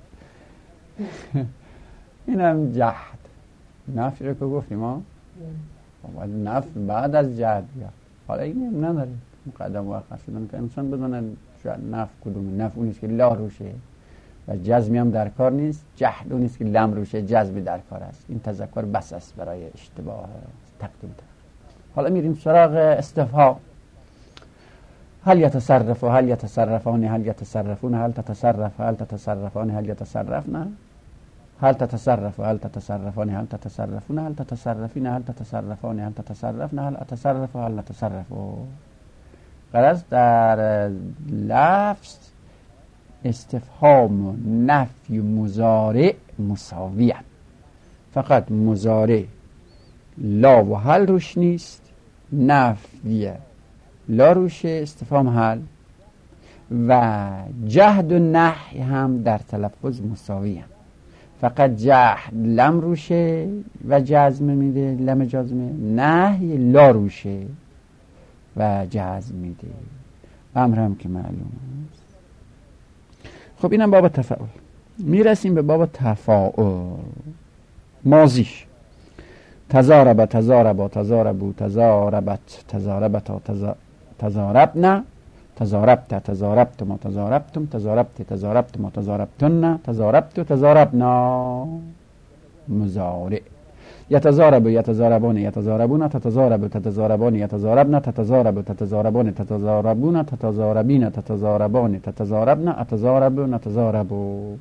این هم جحد. نفی رو که گفتیم ها، باید نفی بعد از جحد بیاد. حالا این هم نداره قدم مؤخر شدن که انسان بدونه شاید نفی کدومه. نفی اونیست که لا روشه و جزمی هم در کار نیست. جحد اونیست که لم روشه جزمی در کار است. این تذکر بس است برای اشتباه تقدیم. حالا میریم سراغ استفهام. هل يتصرف هل يتصرفون هل يتصرفون هل تتصرف هل تتصرفون هل يتصرفنا هل تتصرف هل تتصرفون هل تتصرفون هل تتصرفين هل تتصرفون هل تتصرفنا هل أتصرف هل نتصرف. غرض در لفظ استفهام و نفی مضارع مساوی است، فقط مضارع لا و هل روش نیست، نفی لا روشه، استفهام حل و جهد و نحی هم در تلفظ مساوی هم. فقط جهد لم روشه و جزم میده، لم جزمه. نحی لا روشه و جزم میده. امر هم که معلوم است. خب اینم باب تفاعل. میرسیم به باب تفاعل. ماضیش تزارب تزارب تزاربو تزاربت تزاربت تزاربنا تزاربت تزاربتم تزاربتم تزاربت تزاربتم تزاربتن تزاربت تزاربنا. مضارع. يتزارب يتزاربون يتزاربون تتزارب تتزاربون يتزاربن تتزارب تتزاربون تتزاربون تتزاربين تتزاربون تتزاربن أتزارب نتزارب.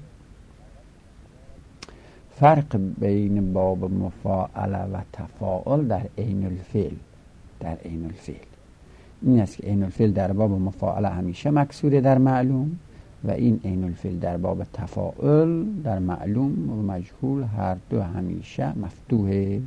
فرق بین باب مفاعله و تفاعل در عین الفعل. در عین الفعل این است که عین الفعل در باب مفاعله همیشه مکسوره در معلوم و این عین الفعل در باب تفاعل در معلوم و مجهول هر دو همیشه مفتوحه.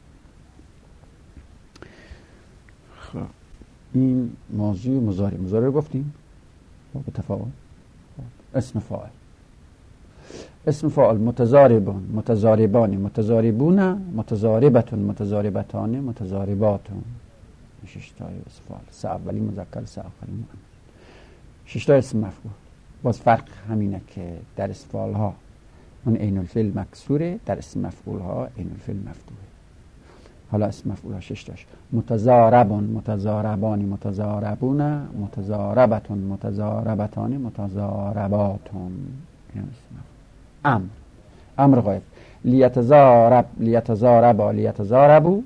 خب این موضوع مضارع. مضارع رو گفتیم باب تفاعل. اسم فاعل. اسم فاعل متزاربون متزاربان متزاربون متزاربتون متزاربتان متزارباتون. شش تا اسم فاعل، سه اولی مذکر سه آخری مؤنث. شش تا اسم مفعول. باز فرق همینه که در اسم فاعل ها اون عین الفعل مکسوره، در اسم مفعول ها عین الفعل مفتوحه. حالا اسم مفعول ها شش تاش. متزاربون متزاربانی متزاربون متزاربتون متزاربتان متزارباتون. این اسم امر. امر غایب. لیتزارب لیتزاربا لیتزاربو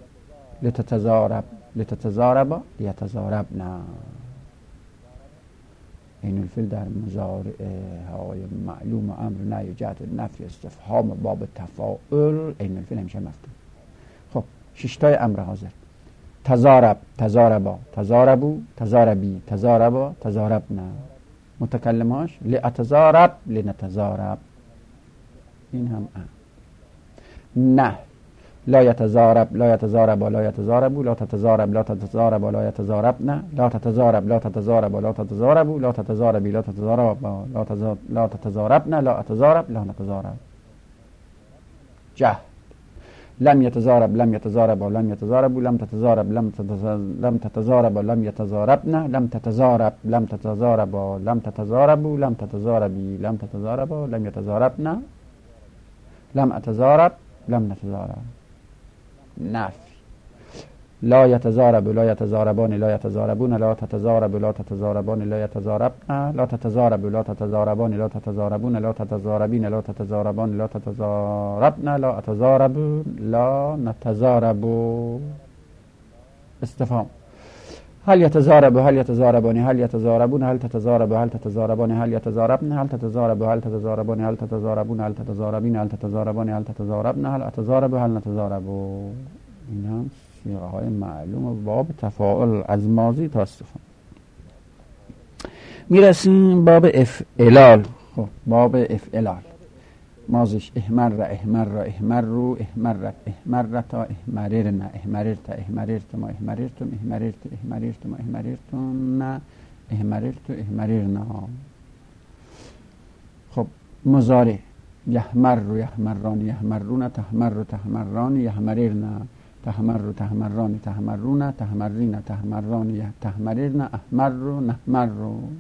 لتتزارب لتتزاربا لیتزاربنا. عین الفعل در مضارع های معلوم و امر نهی جهت نفی استفهام باب تفاعل عین الفعل همیشه مفتوح. خب ششتای امر حاضر: تزارب، تزاربا، تزاربو، تزاربی، تزاربا، تزاربنا. متکلماش لاتزارب، لنتزارب. این هم امر. نه، لا یتزارب، لا یتزارب، لا یتزاربو، لا تتزارب، لا تتزارب، لا یتزاربنا، لا تتزارب، لا تتزارب، لا تتزاربو، لا تتزاربی، لا تتزارب، لا تزا- لا تتزاربنا، لا اتزارب، لا نتزارب. جه: لم يتزارب، لم يتزارب، لم يتزاربوا، لم تتزارب، لم تتز- لم تتزارب، لم يتزاربنا، لم تتزارب، لم تتزارب، لم تتزاربوا، لم تتزاربي، لم تتزارب، لم يتزاربنا، لم اتزارب، لم نتزارب. نفی: لا يتزارب، لا يتزاربان، لا يتزاربون، لا تتزارب، لا تتزاربان، لا يتزاربنا، لا تتزارب، لا تتزاربان، لا تتزاربون، لا تتزاربين، لا تتزاربان، لا تتزاربنا، لا أتزارب، لا نتزارب. استفهام: هل يتزارب، هل يتزاربان، هل يتزاربون، هل تتزارب، هل تتزاربان، هل يتزاربن، هل تتزارب، هل تتزاربان، هل تتزاربون، هل تتزاربين، هل تتزاربان، هل تتزاربن، هل أتزارب، هل نتزارب. این هم صیغه های معلوم و باب تفاعل از ماضی تا استفهام. میرسیم باب افعلال. خب باب افعلال ماضیش احمر، احمر، احمرو، احمرت، احمرتا، احمررنا، احمررتا، احمررتما، احمررتم، احمررت، احمررتما، احمررتن، احمررت، احمررنا. خب مضارع: یحمر، یحمران، یحمرون، تحمر، تحمران، یحمررنا، تحمر، تحمران، تحمرون، تحمرین، تحمران، تحمررن، احمر، نحمر.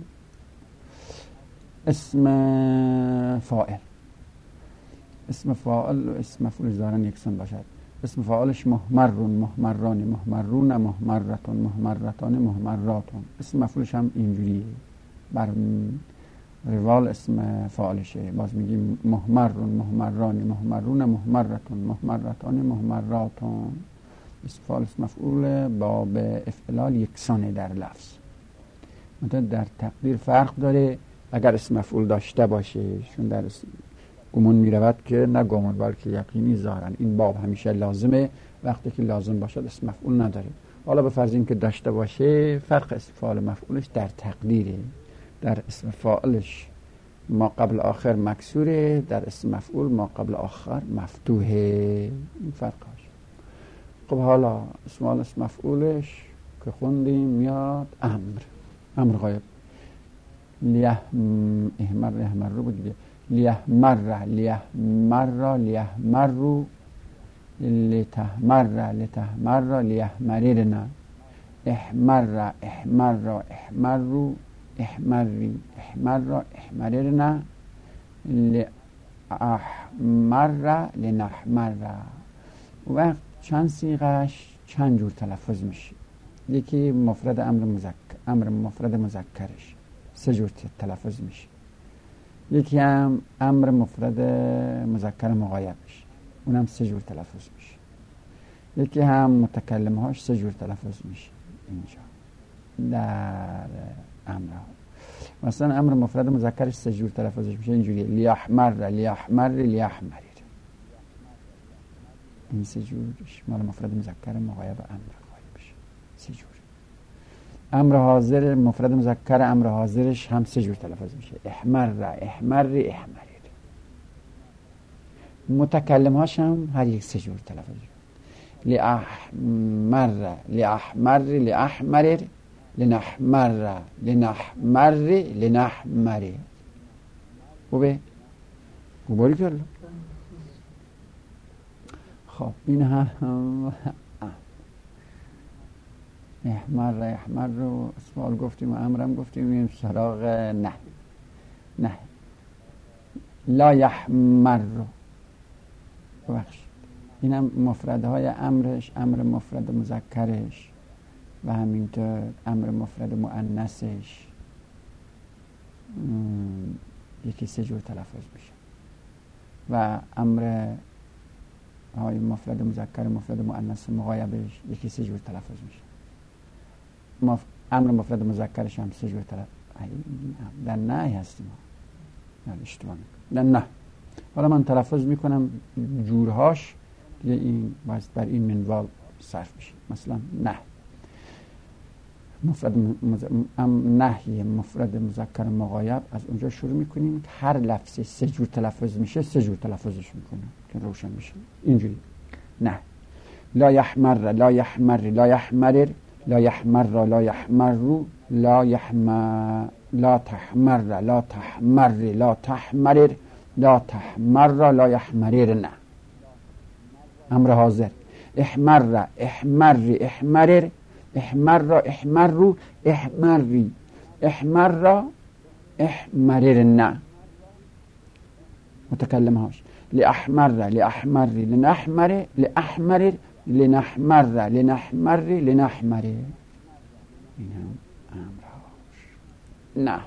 اسم فاعل. اسم فاعل و اسم مفعول ظاهرا یکسان باشد. اسم فاعلش محمرون، محمران، محمرون، محمرتون، محمرتان، محمراتون. اسم مفعولش هم اینجوریه بر روال اسم فاعلشه. باز میگیم محمرون، محمران، محمرون، محمرتون، محمرتان، محمراتون. اسم فاعل اسم مفعول باب افعلال یکسانه در لفظ، مثلا در تقدیر فرق داره اگر اسم مفعول داشته باشه، چون در گمون میرود که نه گمون بلکه یقینی ظاهرا این باب همیشه لازمه، وقتی که لازم باشد اسم مفعول نداره. حالا به فرض این که داشته باشه، فرق اسم فاعل مفعولش در تقدیره. در اسم فاعلش ما قبل آخر مکسوره، در اسم مفعول ما قبل آخر مفتوحه. این فرقاش. خب حالا اسم فاعل اسم مفعولش که خوندیم میاد امر، امر غایب. لیحم احمر، احمر رو بود دیگه. لیحمر، لیحمر، لیحمرو، لتحمر، لتحمر، لیحمررنا، احمر، احمر، احمرو، احمری، احمر، احمررنا، لاحمر، لنحمر. وقت چند صیغهش چند جور تلفظ میشه. یکی مفرد امر مذکر، امر مفرد مذکرش سه جور تلفظ میشه. یکی هم امر مفرد مذکر مغایبش، اونم سه جور تلفظ میشه. یکی هم متکلمهاش سه جور تلفظ میشه. اینجا در امرها مثلا امر مفرد مذکرش سه جور تلفظش میشه اینجوریه: لیحمر، لیحمر، لیحمر. این سه جورش مال مفرد مذکر مغایب امر غایبش سه جور. امر حاضر مفرد مذکر امر حاضرش هم سه جور تلفظ میشه: احمر، احمر، احمر. متکلمهاش هم هر یک سه جور تلفظ میشه: لاحمر، لاحمر، لاحمر، لنحمر، لنحمر، لنحمر. خوبه؟ خوباری کرد. خب این هم احمر، احمر رو اسمال گفتیم و امرم گفتیم. این سراغ نه نه لا یحمر رو ببخشید. این هم مفرده های امرش، امر مفرد مذکرش و همینطور امر مفرد مؤنثش یکی سه جور تلفظ میشه و امر های مفرد مذکر مفرد مؤنث مغایبش یکی سه جور تلفظ میشه. مف... امر مفرد مذکرش هم سه جور تلفظ در نه هستیم در اشتباه در نه. حالا من تلفظ میکنم جورهاش دیگه، این باید بر این منوال صرف میشه. مثلا نه مفرد مز... نهی مفرد مذکر مغایب، از اونجا شروع میکنیم که هر لفظی سه جور تلفظ میشه سه جور تلفظش میکنم که روشن میشه. اینجوری نه لا یحمر لا یحمر لا یحمرر لا یحمر لا یحمر لا یحمر لا تحمر لا تحمر لا تحمرر لا تحمر لا یحمررن. امر حاضر احمر احمر احمرر احمر احمر احمری احمر احمررن. متکلمهاش لاحمر لاحمر لنحمر لاحمر لنحمر لنحمر لنحمر. این هم امرهاش. نه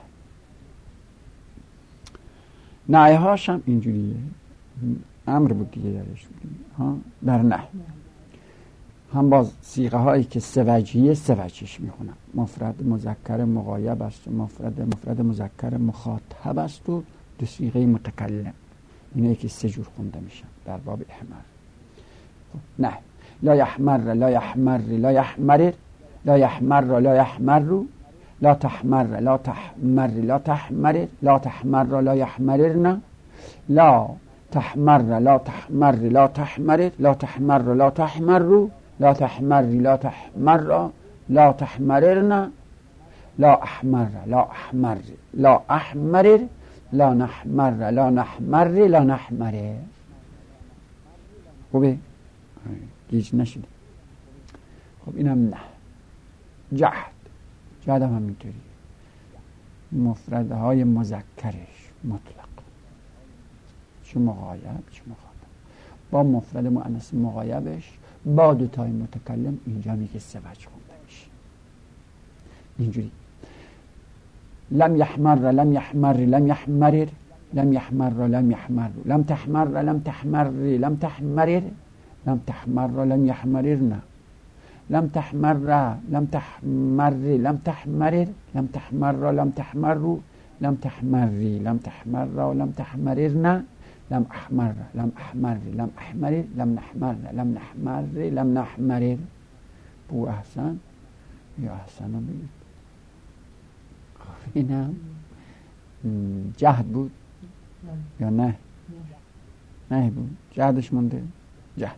نه هاش هم اینجوریه، امر بود دیگه درش ها. در نه هم باز صیغه هایی که سه وجهیه سه وجهش میخونم. مفرد مذکر مغایب است و مفرد مفرد مذکر مخاطب است و دو صیغه متکلم. اینه که سه جور خونده میشن در باب احمر. نه لا یحمر لا یحمر لا یحمرر لا یحمر لا یحمر لا تحمر لا تحمر لا تحمرر لا تحمر لا یحمررن لا تحمر لا تحمر لا تحمرر لا تحمر لا تحمر لا تحمر لا تحمر لا تحمررن لا احمر لا احمر لا احمرر لا نحمر لا نحمر لا نحمر. خوبه؟ گیج نشده. خب اینم نه. جهد جهد هم همینطوری، مفردهای مذکرش مطلق چه مغایب چه مخاطب با مفرد مؤنث مغایبش با دو تای متکلم اینجا میگه سه وجه خونده میشه. اینجوری لم يحمر لم يحمر لم يحمرر لم يحمر لم يحمر لم تحمر لم تحمر لم تحمرر لم تحمر لم يحمررن لم تحمر لم تحمر لم تحمرر لم تحمر لم تحمر لم تحمري لم تحمر لم تحمررن لم احمر لم احمر لم احمرر لم نحمر لم نحمر لم نحمرر. بو احسن یا احسن بگید. اینم جهد بود یا نه؟ نه بود، جهدش مونده. جهد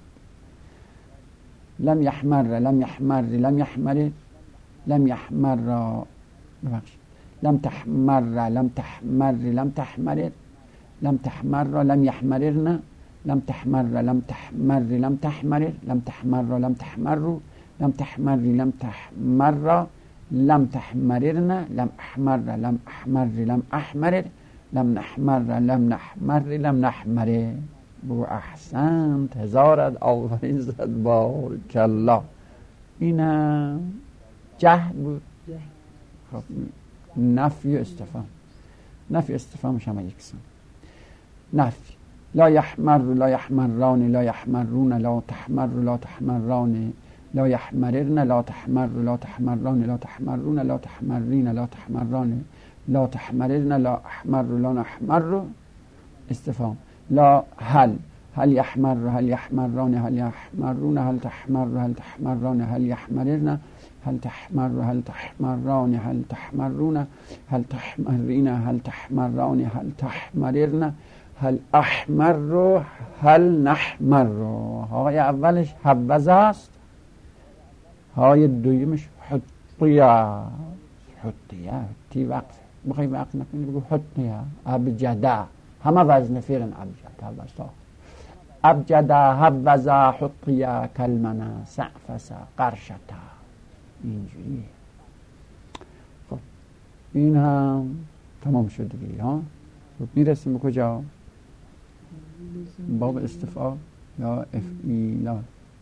لم يحمر لم يحمر لم يحمر لم يحمر ببخشید لم تحمر لم تحمر لم تحمر لم تحمر لم يحمررن لم تحمر لم تحمر لم تحمر لم تحمر لم تحمر لم تحمر لم تحمر لم تحمررن لم احمر لم احمر لم احمرر لم نحمر لم نحمر لم نحمر. بو احسنت، هزارت آفرین زد بار کلا. اینم جهد بود. خب نفی و استفهام، نفی استفهامش هم یکسان. نفی لا يحمر لا يحمران لا يحمرون لا تحمر لا تحمران لا يحمررن لا تحمر لا تحمران لا تحمرون لا تحمرين لا تحمران لا تحمررن لا احمر لا نحمر. استفهام لا هل هل يحمر هل يحمران هل يحمرون هل تحمر هل تحمران هل يحمررن هل تحمر هل تحمران هل تحمرون هل تحمرين هل تحمران هل تحمررن هل احمر هل نحمر. های اولش حوزه است، های دویمش حطیه. حطیه تی وقت بخوای وقت نکنی بگو حطیه. ابجده همه وزن فیرن ابجد حوزه ابجده حوزه حطیه کلمنه سعفسه قرشته. اینجوریه. خب این هم تمام شد دیگه ها. میرسیم به کجا؟ باب استفعال یا افعیلا.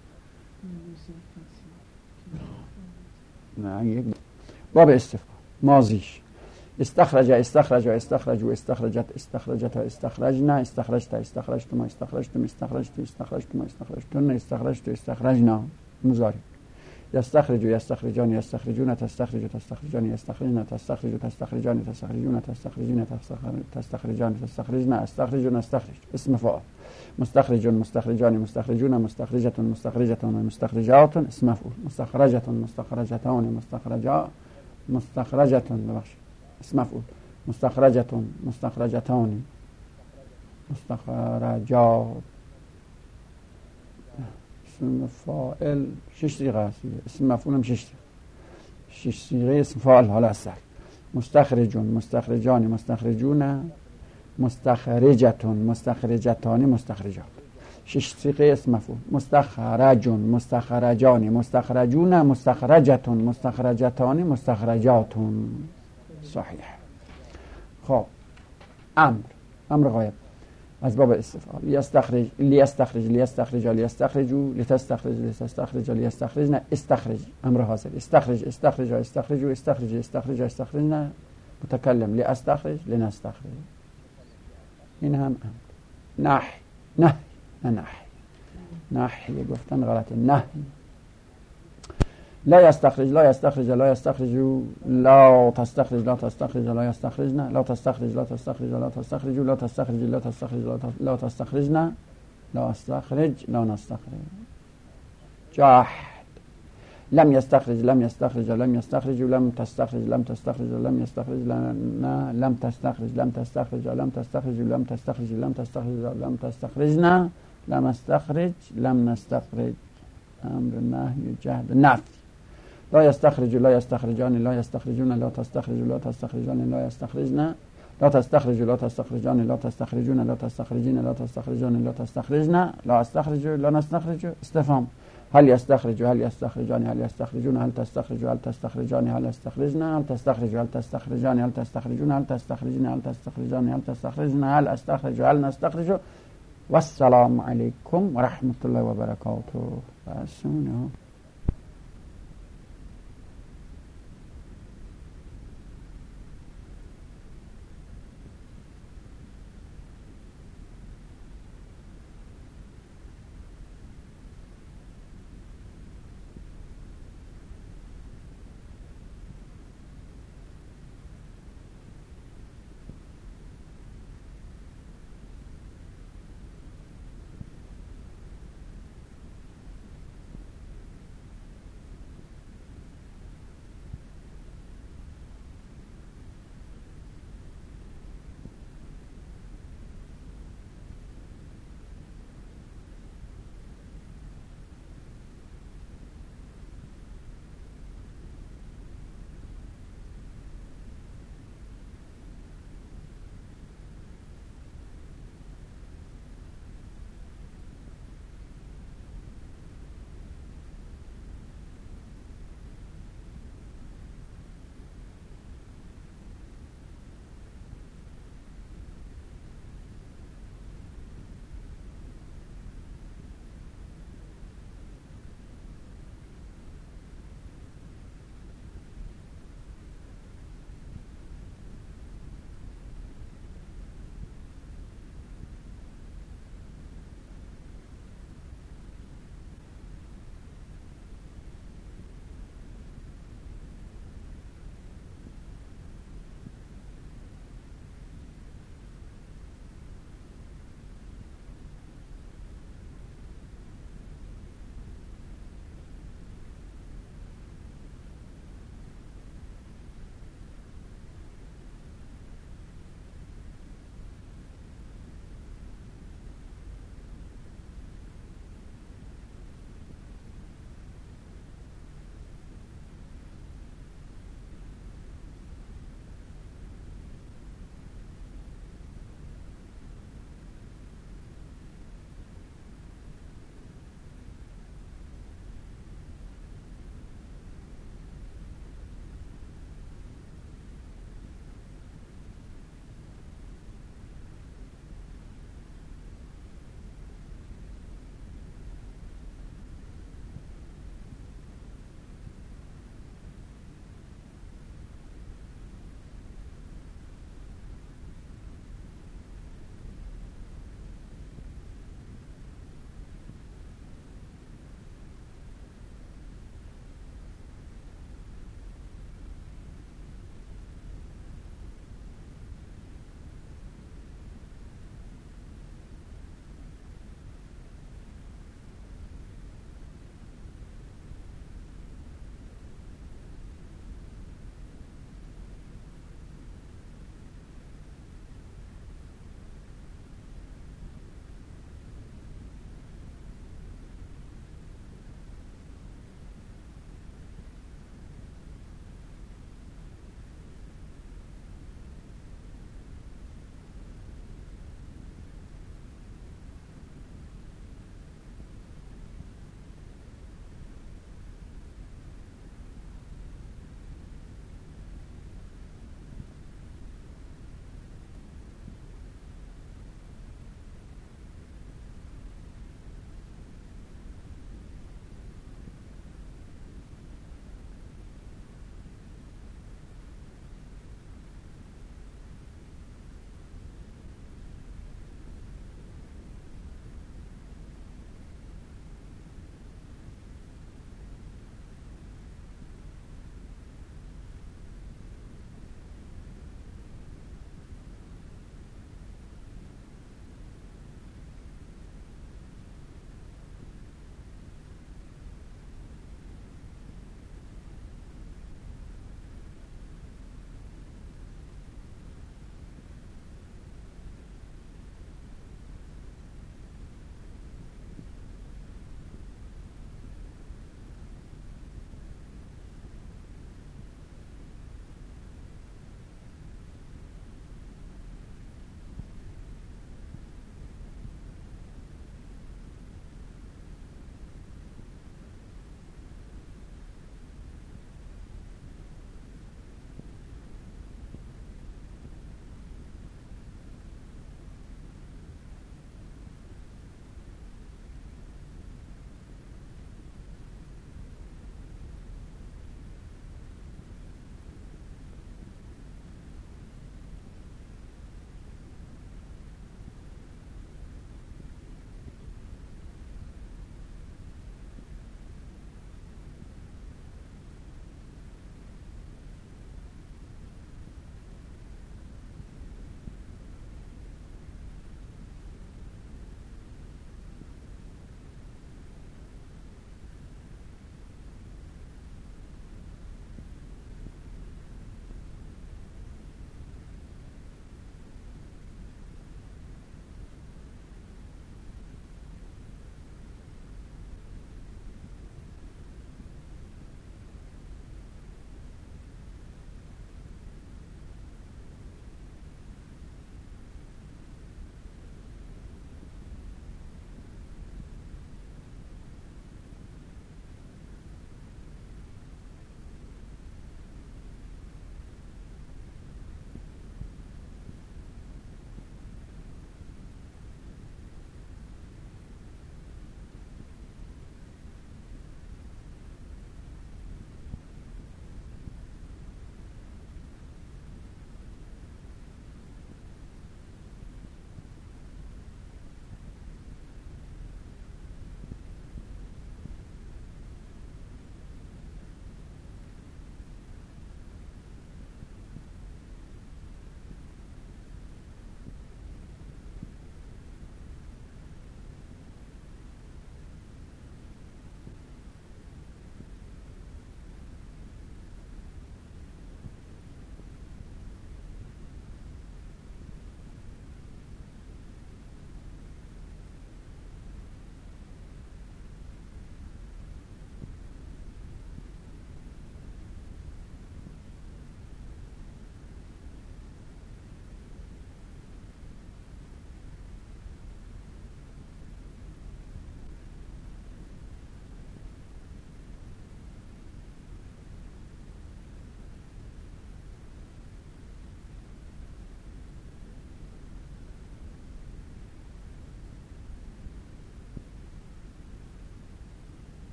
نه یک باب استفعال ماضیش استخرج استخرج استخرج و استخرجت استخرجت استخرجنا استخرجت استخرجتم استخرجتم استخرجت استخرجتم استخرجتن استخرجت استخرجنا. مضارع يستخرج يستخرجان يستخرجون تستخرج تستخرجان يستخرجن تستخرج تستخرجان تستخرجون تستخرجين تستخرجان تستخرجن استخرج نستخرج اسم فاعل مستخرج مستخرجان مستخرجون مستخرجة مستخرجة مستخرجات اسم مفعول مستخرجة مستخرجتان مستخرجا مستخرجة ببخش اسم مفعول مستخرجة مستخرجتان مستخرجات اسم فاعل شش صيغه است اسم مفعول هم شش شش صيغه اسم فاعل حالا اصل مستخرج مستخرجان مستخرجون مستخرجة مستخرجتان مستخرجات شش صيغه اسم مفعول مستخرج مستخرجان مستخرجون مستخرجة مستخرجتان مستخرجات صحیح. خب امر امر غایب از باب استفعال لیستخرج لیستخرج لیستخرج لیستخرجوا لتستخرج لتستخرج لیستخرجن استخرج امر حاضر استخرج استخرج استخرج استخرج استخرج استخرجن متکلم لاستخرج لنستخرج این هم امر نحی نحی نه نحی نحی گفتن غلطه نحی لا يستخرج لا يستخرج لا يستخرج لا تستخرج لا تستخرج لا يستخرجنا لا تستخرج لا تستخرج لا تستخرج لا تستخرج لا تستخرج لا تستخرجنا لا استخرج لا نستخرج جاحد لم يستخرج لم يستخرج لم يستخرج لم تستخرج لم تستخرج لم يستخرج لم تستخرج لم تستخرج لم تستخرج لم تستخرج لم تستخرج لم تستخرجنا لم استخرج لم نستخرج امر نهي جهد نفي لا يستخرج لا يستخرجان لا يستخرجون لا تستخرج لا تستخرجان لا يستخرجنا لا تستخرج لا تستخرجان لا تستخرجون لا تستخرجين لا تستخرجون لا تستخرجنا لا استخرج لا نستخرج استفهام هل يستخرج هل يستخرجان هل يستخرجون هل تستخرج هل تستخرجان هل يستخرجنا هل تستخرج هل تستخرجان هل تستخرجون هل تستخرجين هل تستخرجان هل تستخرجنا هل استخرج هل نستخرج والسلام عليكم ورحمة الله وبركاته.